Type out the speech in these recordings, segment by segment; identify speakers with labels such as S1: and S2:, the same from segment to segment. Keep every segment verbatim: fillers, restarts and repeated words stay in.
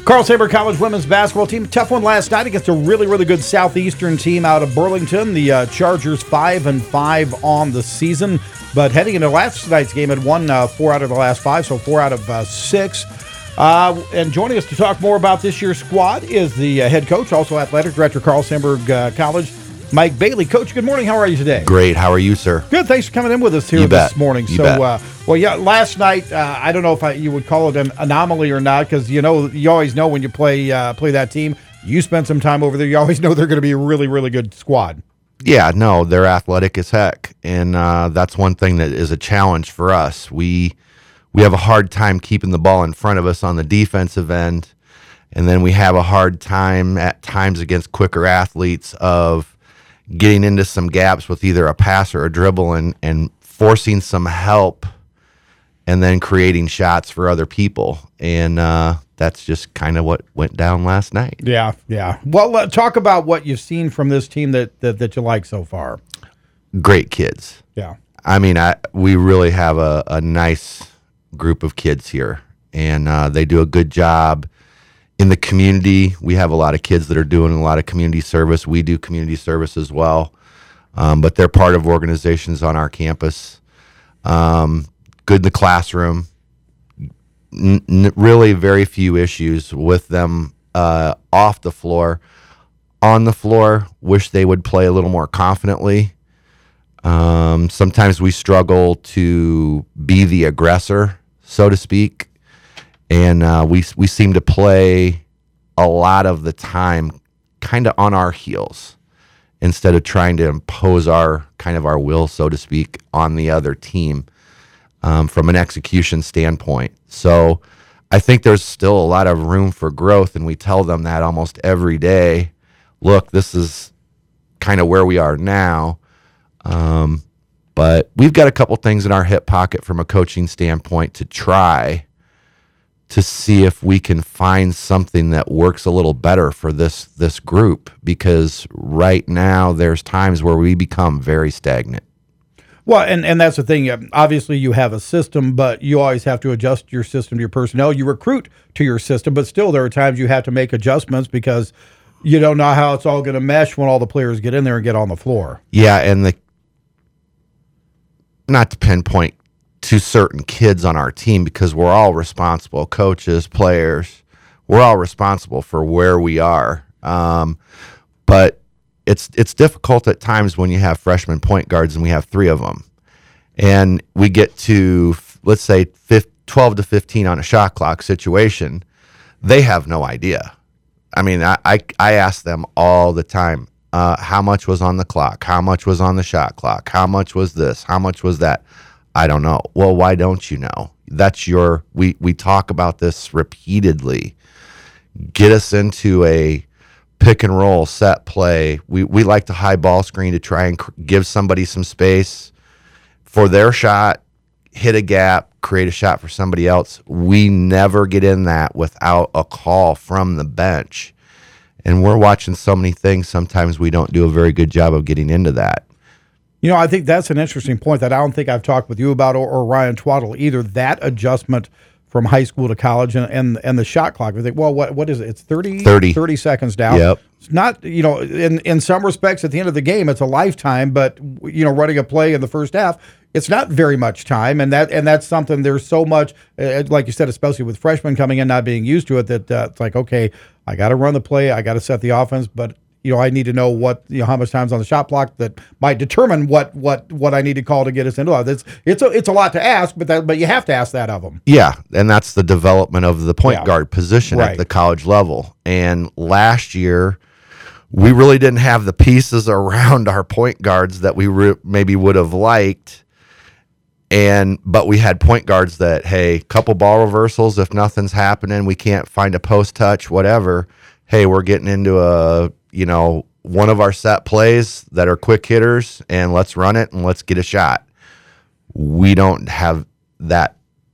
S1: Carl Saber College women's basketball team, tough one last night against a really, really good Southeastern team out of Burlington. The uh, Chargers five and five on the season, but heading into last night's game had won uh, four out of the last five, so four out of uh, six. Uh, and joining us to talk more about this year's squad is the uh, head coach, also athletic director, Carl Sandburg uh, College, Mike Bailey. Coach, good morning. How are you today?
S2: Great. How are you, sir?
S1: Good. Thanks for coming in with us here
S2: You
S1: this
S2: bet.
S1: morning.
S2: You
S1: so,
S2: bet.
S1: Uh, well, yeah, last night, uh, I don't know if I, you would call it an anomaly or not, because you know, you always know when you play uh, play that team. You spend some time over there. You always know they're going to be a really, really good squad.
S2: Yeah, no, they're athletic as heck, and uh, that's one thing that is a challenge for us. We we have a hard time keeping the ball in front of us on the defensive end, and then we have a hard time at times against quicker athletes of getting into some gaps with either a pass or a dribble and, and forcing some help and then creating shots for other people. And uh, that's just kind of what went down last night.
S1: Yeah, yeah. Well, uh, talk about what you've seen from this team that, that, that you like so far.
S2: Great kids.
S1: Yeah.
S2: I mean, I we really have a, a nice group of kids here, and uh, they do a good job. In the community, we have a lot of kids that are doing a lot of community service. We do community service as well, um, but they're part of organizations on our campus. Um, good in the classroom. N- n- really very few issues with them uh, off the floor. On the floor, wish they would play a little more confidently. Um, sometimes we struggle to be the aggressor, so to speak. And uh, we we seem to play a lot of the time kind of on our heels instead of trying to impose our kind of our will, so to speak, on the other team um, from an execution standpoint. So I think there's still a lot of room for growth, and we tell them that almost every day. Look, this is kind of where we are now, um, but we've got a couple things in our hip pocket from a coaching standpoint to try to see if we can find something that works a little better for this this group, because right now there's times where we become very stagnant.
S1: Well, and, and that's the thing. Obviously, you have a system, but you always have to adjust your system to your personnel. You recruit to your system, but still there are times you have to make adjustments because you don't know how it's all going to mesh when all the players get in there and get on the floor.
S2: Yeah, and the not to pinpoint to certain kids on our team, because we're all responsible, coaches, players, we're all responsible for where we are. Um, but it's it's difficult at times when you have freshman point guards and we have three of them. And we get to, let's say, twelve to fifteen on a shot clock situation. They have no idea. I mean, I, I, I ask them all the time, uh, how much was on the clock? How much was on the shot clock? How much was this? How much was that? I don't know. Well, why don't you know? That's your, we, we talk about this repeatedly. Get us into a pick and roll set play. We, we like to high ball screen to try and cr- give somebody some space for their shot, hit a gap, create a shot for somebody else. We never get in that without a call from the bench. And we're watching so many things. Sometimes we don't do a very good job of getting into that.
S1: You know, I think that's an interesting point that I don't think I've talked with you about or, or Ryan Twaddle either. That adjustment from high school to college and and, and the shot clock. We think, well, what what is it? It's thirty,
S2: thirty.
S1: thirty seconds down.
S2: Yep.
S1: It's not, you know, in, in some respects at the end of the game, it's a lifetime, but, you know, running a play in the first half, it's not very much time. And that and that's something, there's so much, uh, like you said, especially with freshmen coming in, not being used to it, that uh, it's like, okay, I got to run the play, I got to set the offense, but you know, I need to know what, you know, how much time's on the shot clock that might determine what what what I need to call to get us into it. It's it's a, it's a lot to ask, but that but you have to ask that of them.
S2: Yeah, and that's the development of the point
S1: Yeah.
S2: guard position
S1: Right.
S2: at the college level. And last year, we really didn't have the pieces around our point guards that we re- maybe would have liked. And but we had point guards that, hey, couple ball reversals, if nothing's happening, we can't find a post touch, whatever. Hey, we're getting into a, you know, one of our set plays that are quick hitters, and let's run it and let's get a shot. We don't have that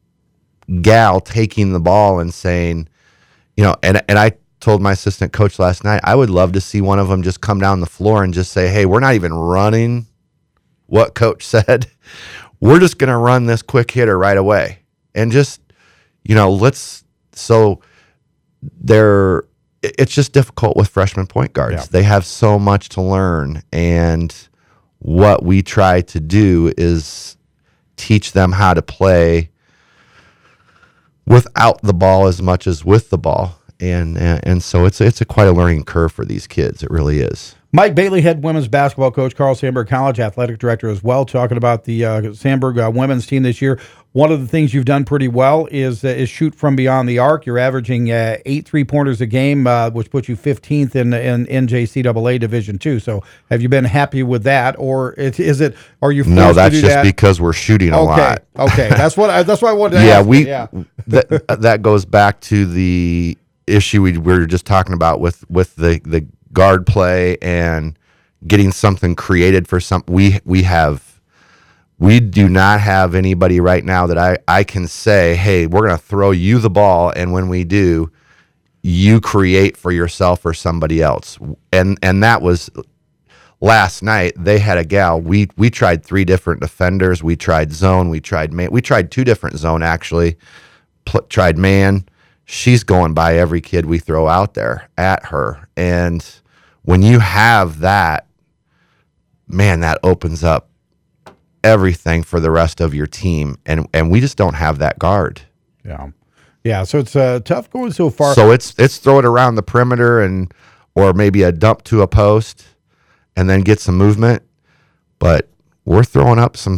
S2: gal taking the ball and saying, you know, and and I told my assistant coach last night, I would love to see one of them just come down the floor and just say, hey, we're not even running what coach said. We're just going to run this quick hitter right away. And just, you know, let's, so they're it's just difficult with freshman point guards.
S1: Yeah.
S2: They have so much to learn, and what we try to do is teach them how to play without the ball as much as with the ball. And and, and so it's it's a quite a learning curve for these kids. It really is.
S1: Mike Bailey, head women's basketball coach, Carl Sandburg College athletic director as well, talking about the uh, Sandburg uh, women's team this year. One of the things you've done pretty well is uh, is shoot from beyond the arc. You're averaging uh, eight three-pointers a game, uh, which puts you fifteenth in in N J C A A Division two. So have you been happy with that, or is, is it, are you forced
S2: No, that's
S1: to do
S2: just
S1: that?
S2: because we're shooting a
S1: okay.
S2: lot.
S1: Okay, that's what I, that's what I wanted to
S2: Yeah,
S1: ask.
S2: we
S1: Yeah,
S2: that that goes back to the issue we, we were just talking about with with the the guard play and getting something created for some. We we have we do not have anybody right now that I I can say, hey, we're gonna throw you the ball, and when we do, you create for yourself or somebody else. And and that was last night. They had a gal. We we tried three different defenders. We tried zone. We tried man. We tried two different zone actually. Pl- tried man. She's going by every kid we throw out there at her. And when you have that, man, that opens up everything for the rest of your team. And and we just don't have that guard.
S1: yeah, yeah. So it's uh, tough going so far.
S2: So it's it's throw it around the perimeter and or maybe a dump to a post and then get some movement. But we're throwing up some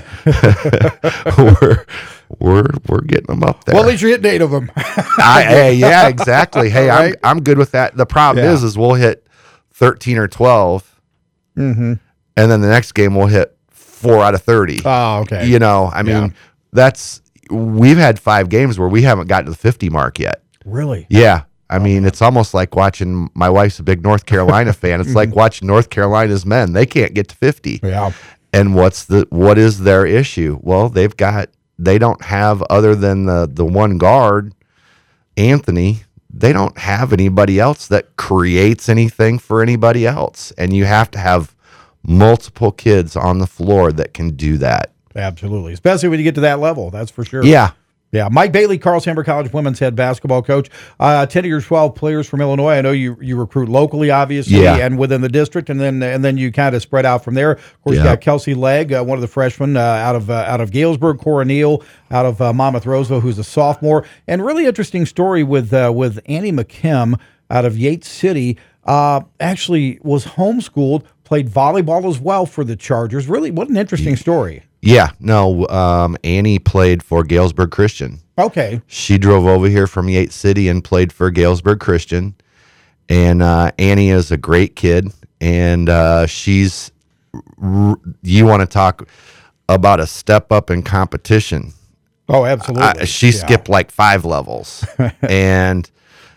S2: we're we're we're getting them up there.
S1: Well, at least you're hitting eight of them.
S2: I, hey, yeah, exactly. Hey,
S1: Right?
S2: I'm I'm good with that. The problem
S1: Yeah.
S2: is is we'll hit thirteen or twelve,
S1: mm-hmm.
S2: and then the next game we'll hit four out of thirty.
S1: Oh, okay.
S2: You know, I mean,
S1: Yeah.
S2: that's we've had five games where we haven't gotten to the fifty mark yet.
S1: Really?
S2: Yeah. I mean, it's almost like watching, my wife's a big North Carolina fan. It's like watching North Carolina's men. They can't get to fifty.
S1: Yeah.
S2: And what's the what is their issue? Well, they've got they don't have, other than the the one guard, Anthony, they don't have anybody else that creates anything for anybody else. And you have to have multiple kids on the floor that can do that.
S1: Absolutely. Especially when you get to that level. That's for sure.
S2: Yeah.
S1: Yeah, Mike Bailey, Carl Sandburg College women's head basketball coach. Uh, ten of your twelve players from Illinois. I know you you recruit locally, obviously,
S2: Yeah.
S1: and within the district, and then and then you kind of spread out from there. Of course,
S2: Yeah.
S1: you got Kelsey Legg, uh, one of the freshmen uh, out of uh, out of Galesburg. Cora Neal out of uh, Monmouth Roseville, who's a sophomore. And really interesting story with uh, with Annie McKim out of Yates City. Uh, actually was homeschooled, played volleyball as well for the Chargers. Really, what an interesting story.
S2: Yeah. No, um, Annie played for Galesburg Christian.
S1: Okay.
S2: She drove over here from Yates City and played for Galesburg Christian. And uh, Annie is a great kid. And uh, she's, r- you want to talk about a step up in competition.
S1: Oh, absolutely.
S2: I, she
S1: Yeah.
S2: skipped like five levels. and,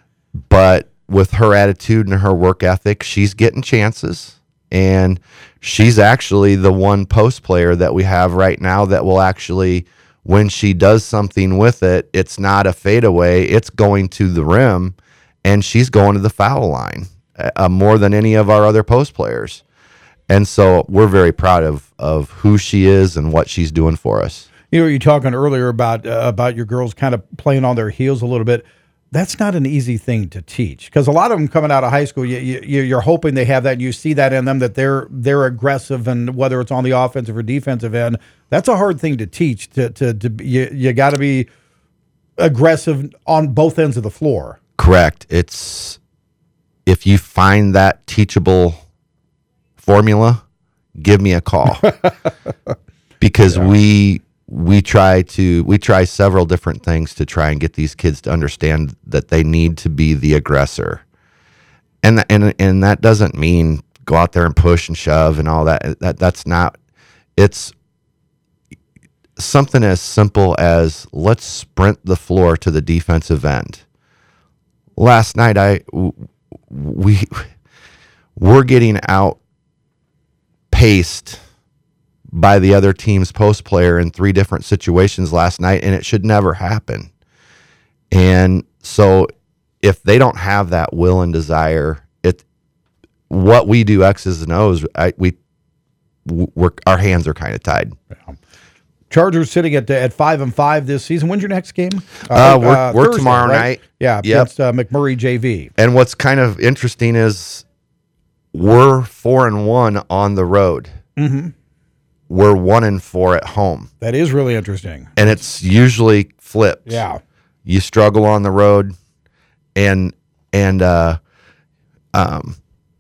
S2: but with her attitude and her work ethic, she's getting chances. And she's actually the one post player that we have right now that will actually, when she does something with it, it's not a fadeaway, it's going to the rim, and she's going to the foul line uh, more than any of our other post players. And so we're very proud of, of who she is and what she's doing for us.
S1: You know, you're talking earlier about uh, about your girls kind of playing on their heels a little bit. That's not an easy thing to teach, because a lot of them coming out of high school, you, you, you're hoping they have that, and you see that in them, that they're they're aggressive, and whether it's on the offensive or defensive end, that's a hard thing to teach. To to, to be- you you got to be aggressive on both ends of the floor.
S2: Correct. It's, if you find that teachable formula, give me a call. Because
S1: Yeah.
S2: we we try to we try several different things to try and get these kids to understand that they need to be the aggressor. And and and that doesn't mean go out there and push and shove and all that. That that's not, it's something as simple as let's sprint the floor to the defensive end. Last night I we we're getting out paced by the other team's post player in three different situations last night, and it should never happen. And so if they don't have that will and desire, it what we do X's and O's, I, we we're, our hands are kind of tied.
S1: Yeah. Chargers sitting at at five and five this season. When's your next game?
S2: Uh, we're we're tomorrow
S1: right?
S2: night.
S1: Yeah,
S2: Yep.
S1: against uh, McMurray J V.
S2: And what's kind of interesting is we're four and one on the road.
S1: Mm-hmm.
S2: We're one and four at home,
S1: That is really interesting.
S2: and it's usually flipped.
S1: Yeah.
S2: You struggle on the road, and and uh, um,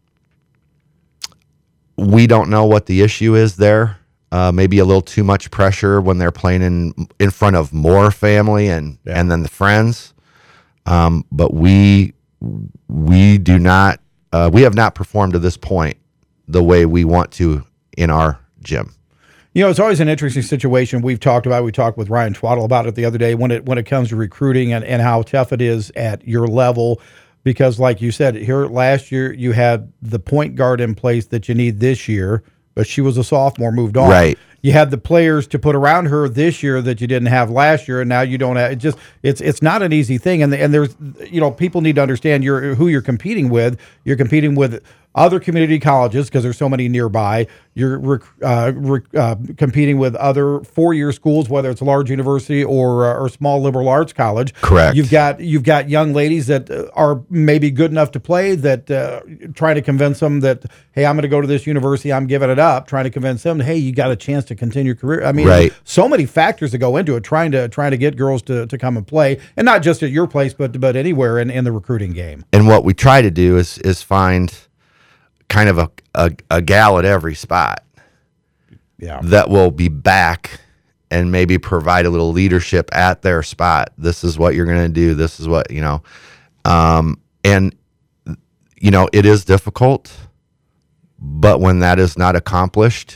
S2: we don't know what the issue is there. Uh, maybe a little too much pressure when they're playing in in front of more family and
S1: Yeah.
S2: and then the friends. Um, but we we do not uh, we have not performed to this point the way we want to in our gym.
S1: You know, it's always an interesting situation. We've talked about. We talked with Ryan Twaddle about it the other day when it when it comes to recruiting and, and how tough it is at your level. Because, like you said, here last year you had the point guard in place that you need this year, but she was a sophomore, moved on.
S2: Right.
S1: You had the players to put around her this year that you didn't have last year, and now you don't have. It just it's it's not an easy thing, and and there's you know people need to understand you're who you're competing with. You're competing with other community colleges because there's so many nearby. You're rec- uh, rec- uh, competing with other four-year schools, whether it's a large university or uh, or small liberal arts college.
S2: Correct.
S1: You've got you've got young ladies that uh, are maybe good enough to play that uh, trying to convince them that hey, I'm going to go to this university. I'm giving it up. Trying to convince them, hey, you got a chance to continue your career. I mean,
S2: Right.
S1: so many factors that go into it. Trying to trying to get girls to, to come and play, and not just at your place, but but anywhere in, in the recruiting game.
S2: And what we try to do is is find kind of a, a, a gal at every spot
S1: Yeah.
S2: that will be back and maybe provide a little leadership at their spot. This is what you're going to do. This is what, you know, um, and, you know, it is difficult, but when that is not accomplished,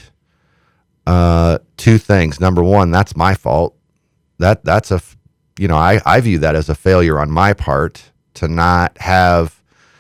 S2: uh, two things. Number one, that's my fault. That that's a, f- you know, I, I view that as a failure on my part to not have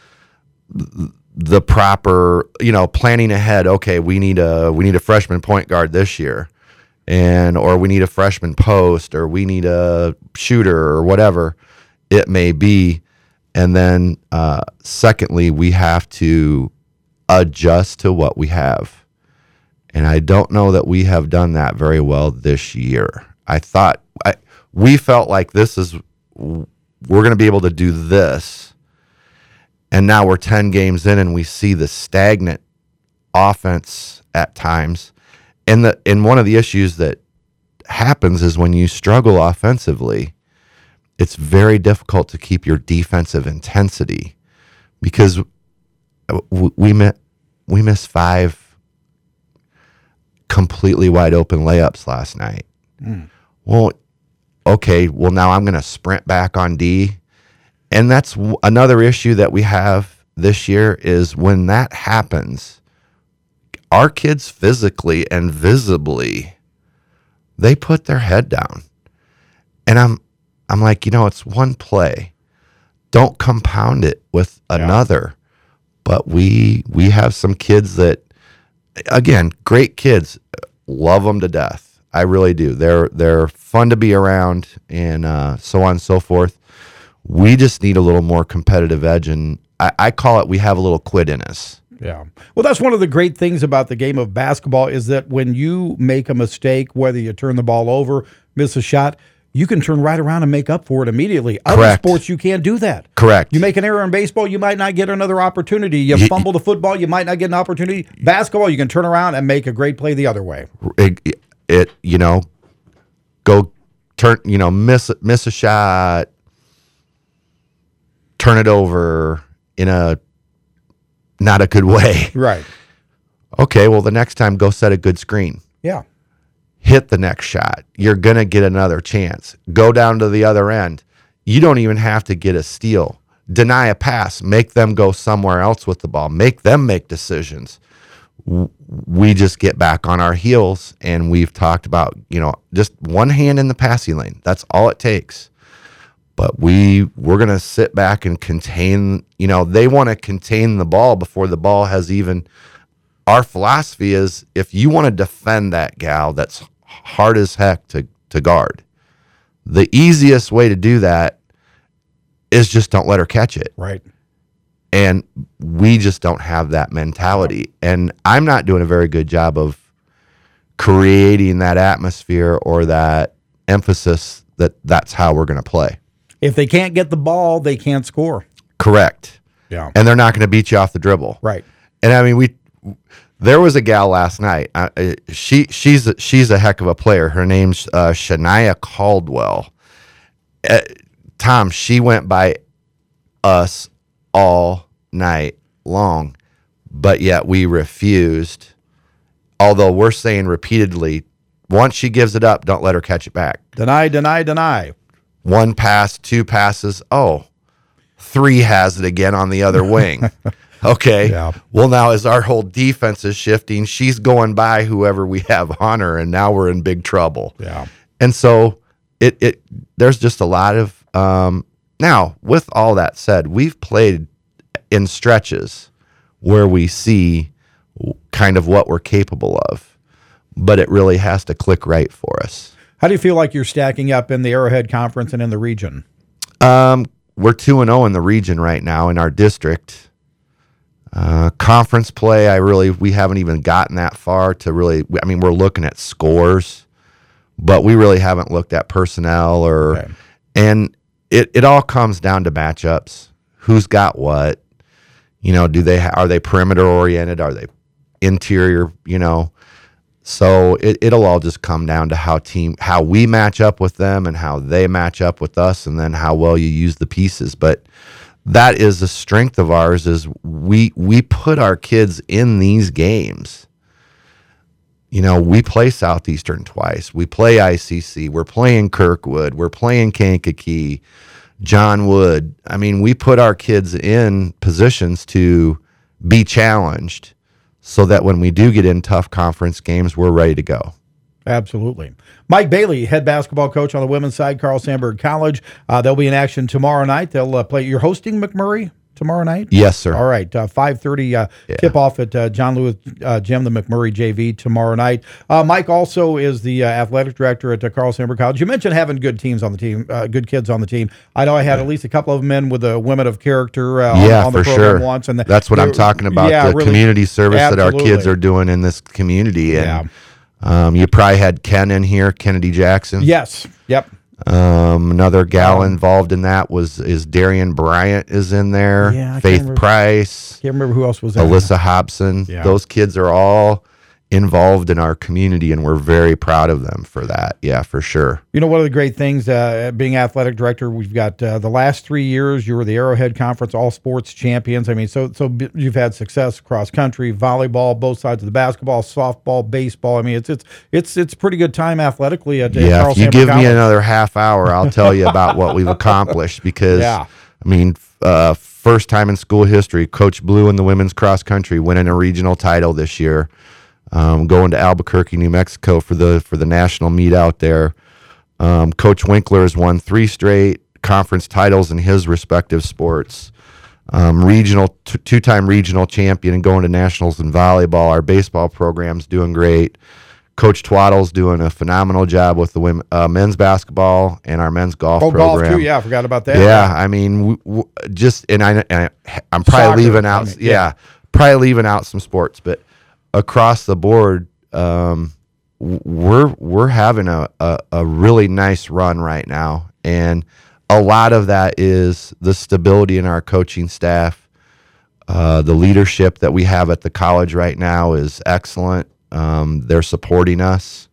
S2: the proper, you know, planning ahead. Okay, we need a we need a freshman point guard this year, and or we need a freshman post, or we need a shooter, or whatever it may be. And then, uh, secondly, we have to adjust to what we have, and I don't know that we have done that very well this year. I thought I we felt like this is we're going to be able to do this. And now we're ten games in and we see the stagnant offense at times. And the and one of the issues that happens is when you struggle offensively, it's very difficult to keep your defensive intensity because we we, mi- we missed five completely wide open layups last night.
S1: Mm.
S2: Well, okay, well now I'm going to sprint back on D. And that's w- another issue that we have this year is when that happens, our kids physically and visibly, they put their head down. And I'm I'm like, you know, it's one play. Don't compound it with another. But we we have some kids that, again, great kids, love them to death. I really do. They're they're fun to be around and uh, so on and so forth. We just need a little more competitive edge, and I, I call it we have a little quit in us.
S1: Yeah. Well, that's one of the great things about the game of basketball is that when you make a mistake, whether you turn the ball over, miss a shot, you can turn right around and make up for it immediately. Other
S2: Correct.
S1: sports, you can't do that.
S2: Correct.
S1: You make an error in baseball, you might not get another opportunity. You
S2: Ye-
S1: fumble the football, you might not get an opportunity. Basketball, you can turn around and make a great play the other way.
S2: It, it you know, go turn, you know, miss miss a shot, turn it over in a not a good way.
S1: Right.
S2: Okay, well, the next time, go set a good screen.
S1: Yeah.
S2: Hit the next shot. You're going to get another chance. Go down to the other end. You don't even have to get a steal. Deny a pass. Make them go somewhere else with the ball. Make them make decisions. W- We just get back on our heels, and we've talked about, you know, just one hand in the passing lane. That's all it takes. But we, we're going to sit back and contain, you know, they want to contain the ball before the ball has even, our philosophy is if you want to defend that gal that's hard as heck to, to guard, the easiest way to do that is just don't let her catch it.
S1: Right.
S2: And we just don't have that mentality. And I'm not doing a very good job of creating that atmosphere or that emphasis that that's how we're going to play.
S1: If they can't get the ball, they can't score.
S2: Correct.
S1: Yeah.
S2: And they're not going to beat you off the dribble.
S1: Right.
S2: And I mean, we there was a gal last night. Uh, she she's a, she's a heck of a player. Her name's uh, Shania Caldwell. Uh, Tom, she went by us all night long, but yet we refused. Although we're saying repeatedly, once she gives it up, don't let her catch it back.
S1: Deny, deny, deny.
S2: One pass, two passes. Oh, three has it again on the other wing. Okay.
S1: Yeah.
S2: Well, now as our whole defense is shifting, she's going by whoever we have on her, and now we're in big trouble.
S1: Yeah.
S2: And so it it there's just a lot of um, now. With all that said, we've played in stretches where we see kind of what we're capable of, but it really has to click right for us.
S1: How do you feel like you're stacking up in the Arrowhead Conference and in the region?
S2: Um, we're two and zero in the region right now in our district. Uh, conference play, I really we haven't even gotten that far to really. I mean, we're looking at scores, but we really haven't looked at personnel or.
S1: Okay.
S2: And it it all comes down to matchups. Who's got what? You know, do they are they perimeter oriented? Are they interior? You know, so it it'll all just come down to how team how we match up with them and how they match up with us, and then how well you use the pieces. But that is the strength of ours is we we put our kids in these games. You know, we play Southeastern twice. We play I C C. We're playing Kirkwood. We're playing Kankakee, John Wood. I mean, we put our kids in positions to be challenged so that when we do get in tough conference games, we're ready to go.
S1: Absolutely. Mike Bailey, head basketball coach on the women's side, Carl Sandburg College. Uh, they'll be in action tomorrow night. They'll uh, play. You're hosting McMurray tomorrow night?
S2: Yes, sir.
S1: All right. Uh, five thirty uh,
S2: Yeah.
S1: tip-off at uh, John Lewis uh, Gym, the McMurray J V tomorrow night. Uh, Mike also is the uh, athletic director at uh, Carl Sandburg College. You mentioned having good teams on the team, uh, good kids on the team. I know I had at least a couple of them in with the women of character uh,
S2: yeah,
S1: on, on the
S2: for
S1: program
S2: sure.
S1: once. And the,
S2: That's what I'm talking about,
S1: yeah,
S2: the
S1: really,
S2: community service that our
S1: absolutely.
S2: kids are doing in this community. And
S1: Yeah.
S2: um, you probably had Ken in here, Kennedy Jackson.
S1: Yes. Yep.
S2: Um, another gal
S1: Um,
S2: involved in that was is Darian Bryant is in there.
S1: Yeah, I can't
S2: Faith
S1: remember-
S2: Price,
S1: Can't remember who else was there.
S2: Alyssa Hobson.
S1: Yeah.
S2: Those kids are all involved in our community, and we're very proud of them for that. Yeah, for sure.
S1: You know, one of the great things, uh, being athletic director, we've got uh, the last three years, you were the Arrowhead Conference All Sports Champions. I mean, so so b- you've had success cross country, volleyball, both sides of the basketball, softball, baseball. I mean, it's it's it's it's pretty good time athletically at, at
S2: Yeah,
S1: Carl
S2: if you
S1: Sandburg
S2: give me
S1: College.
S2: another half hour, I'll tell you about what we've accomplished because,
S1: Yeah.
S2: I mean, uh, first time in school history, Coach Blue in the women's cross country winning a regional title this year. Um, going to Albuquerque, New Mexico for the for the national meet out there. Um, Coach Winkler has won three straight conference titles in his respective sports. Um, regional t- two-time regional champion and going to nationals in volleyball. Our baseball program's doing great. Coach Twaddle's doing a phenomenal job with the women, uh, men's basketball and our men's golf
S1: Oh,
S2: program.
S1: golf too. Yeah, I forgot about that.
S2: Yeah, I mean, w- w- just and I, and I I'm probably
S1: Soccer,
S2: leaving
S1: I
S2: out.
S1: mean,
S2: yeah,
S1: yeah.
S2: probably leaving out some sports, but across the board, um, w- we're we're having a, a a really nice run right now, and a lot of that is the stability in our coaching staff. Uh, the leadership that we have at the college right now is excellent. Um, they're supporting us,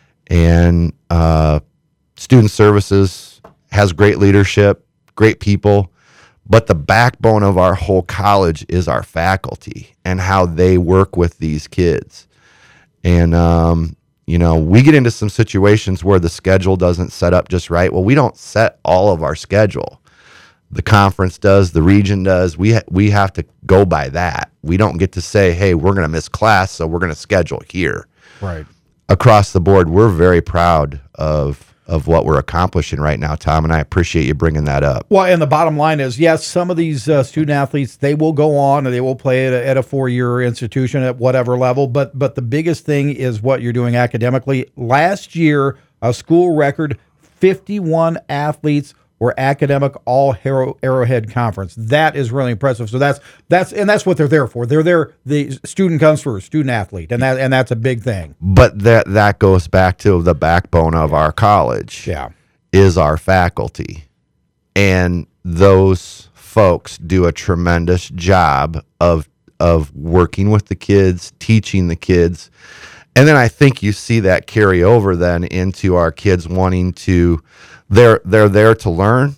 S2: and uh, student services has great leadership, great people. But the backbone of our whole college is our faculty and how they work with these kids. And, um, you know, we get into some situations where the schedule doesn't set up just right. Well, we don't set all of our schedule. The conference does, the region does. We ha- we have to go by that. We don't get to say, hey, we're going to miss class, so we're going to schedule here.
S1: Right.
S2: Across the board, we're very proud of of what we're accomplishing right now, Tom, and I appreciate you bringing that up.
S1: Well, and the bottom line is, yes, some of these uh, student athletes, they will go on and they will play at a, at a four-year institution at whatever level, but but the biggest thing is what you're doing academically. Last year, a school record, fifty-one athletes or academic all Arrow, Arrowhead Conference. That is really impressive. So that's that's and that's what they're there for. They're there. The student comes first, student athlete, and that and that's a big thing.
S2: But that that goes back to the backbone of our college.
S1: Yeah,
S2: is our faculty, and those folks do a tremendous job of of working with the kids, teaching the kids. And then I think you see that carry over then into our kids wanting to, they're they're there to learn,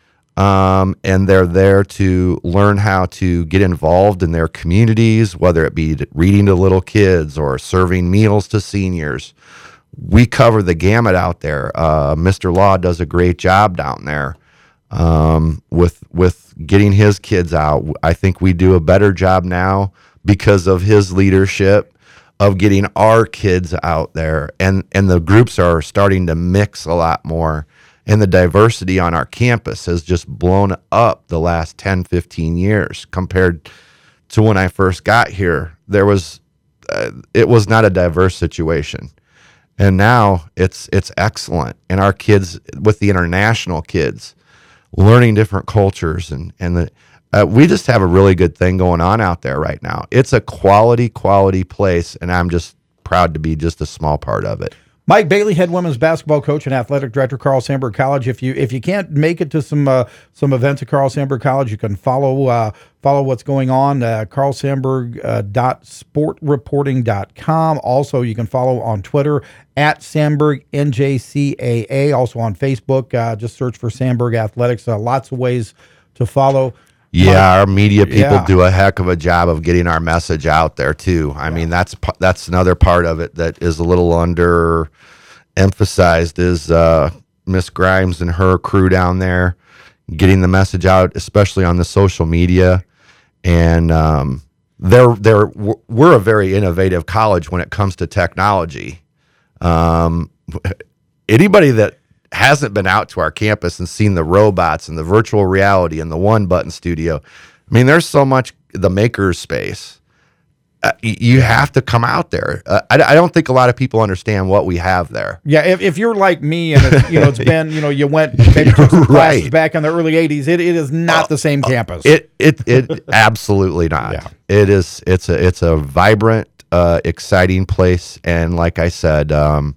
S2: um, and they're there to learn how to get involved in their communities, whether it be reading to little kids or serving meals to seniors. We cover the gamut out there. Uh, Mister Law does a great job down there um, with with getting his kids out. I think we do a better job now because of his leadership of getting our kids out there, and and the groups are starting to mix a lot more, and the diversity on our campus has just blown up the last ten, fifteen years compared to when I first got here. There was uh, it was not a diverse situation, and now it's it's excellent, and our kids, with the international kids learning different cultures, and and the Uh, we just have a really good thing going on out there right now. It's a quality, quality place, and I'm just proud to be just a small part of it.
S1: Mike Bailey, head women's basketball coach and athletic director, Carl Sandburg College. If you if you can't make it to some uh, some events at Carl Sandburg College, you can follow uh, follow what's going on. Uh, carl sandburg dot sport reporting dot com. Also, you can follow on Twitter at Sandburg N J C A A. Also on Facebook, uh, just search for Sandburg Athletics. Uh, lots of ways to follow.
S2: Yeah, our media people
S1: yeah.
S2: do a heck of a job of getting our message out there too. I yeah. mean, that's that's another part of it that is a little under emphasized is uh, Miss Grimes and her crew down there getting the message out, especially on the social media. And um, they're they're we're a very innovative college when it comes to technology. Um, anybody that hasn't been out to our campus and seen the robots and the virtual reality and the one button studio. I mean, there's so much, the maker's space. Uh, you have to come out there. Uh, I, I don't think a lot of people understand what we have there.
S1: Yeah, if, if you're like me and it's, you know it's been you know you went maybe took some classes
S2: right.
S1: back in the early eighties, it, it is not uh, the same campus.
S2: It it it absolutely not.
S1: Yeah.
S2: It is. It's a it's a vibrant, uh, exciting place, and like I said. Um,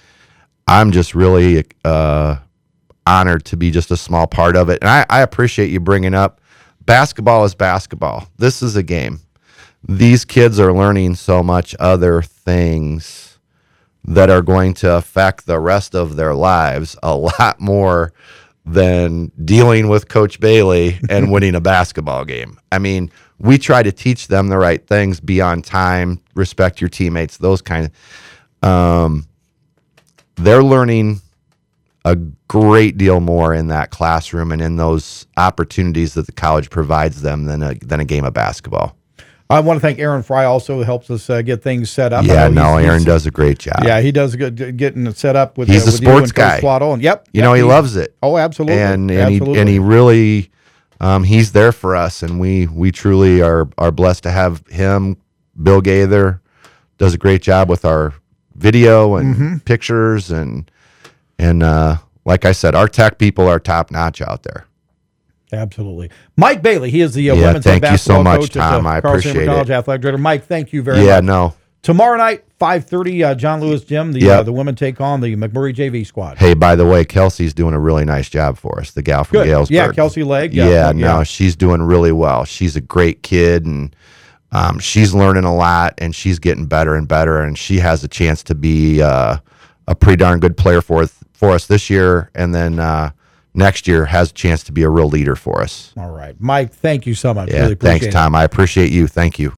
S2: I'm just really uh, honored to be just a small part of it. And I, I appreciate you bringing up basketball is basketball. This is a game. These kids are learning so much other things that are going to affect the rest of their lives a lot more than dealing with Coach Bailey and winning a basketball game. I mean, we try to teach them the right things, be on time, respect your teammates, those kind of um they're learning a great deal more in that classroom and in those opportunities that the college provides them than a than a game of basketball.
S1: I want to thank Aaron Fry, also who helps us uh, get things set up.
S2: Yeah, no,
S1: he's,
S2: Aaron
S1: he's,
S2: does a great job.
S1: Yeah, he does good getting it set up with.
S2: He's
S1: uh,
S2: a
S1: with
S2: sports
S1: you and
S2: guy.
S1: Coach Swaddle, and yep,
S2: you
S1: yep,
S2: know he,
S1: he
S2: loves it.
S1: Oh, absolutely,
S2: and and
S1: absolutely.
S2: he and he really, um, he's there for us, and we we truly are are blessed to have him. Bill Gaither does a great job with our video and
S1: mm-hmm.
S2: pictures and. And uh, like I said, our tech people are top notch out there.
S1: Absolutely. Mike Bailey, he is the uh,
S2: yeah,
S1: women's
S2: thank
S1: basketball
S2: you so much,
S1: coach
S2: Tom.
S1: at the
S2: I
S1: Carl
S2: appreciate
S1: Sandburg College
S2: it.
S1: Athletic Director. Mike, thank you very
S2: yeah,
S1: much.
S2: Yeah, no.
S1: Tomorrow night, five thirty, uh, John Lewis Gym, the,
S2: yep.
S1: uh, the women take on the McMurray J V squad.
S2: Hey, by the way, Kelsey's doing a really nice job for us, the gal from
S1: Good.
S2: Galesburg.
S1: Yeah, Kelsey Legg.
S2: Yeah,
S1: yeah,
S2: no,
S1: yeah.
S2: she's doing really well. She's a great kid, and um, she's learning a lot, and she's getting better and better, and she has a chance to be uh, a pretty darn good player for us, for us this year, and then uh, next year has a chance to be a real leader for us.
S1: All right. Mike, thank you so much.
S2: Yeah,
S1: really appreciate
S2: thanks,
S1: it.
S2: Tom. I appreciate you. Thank you.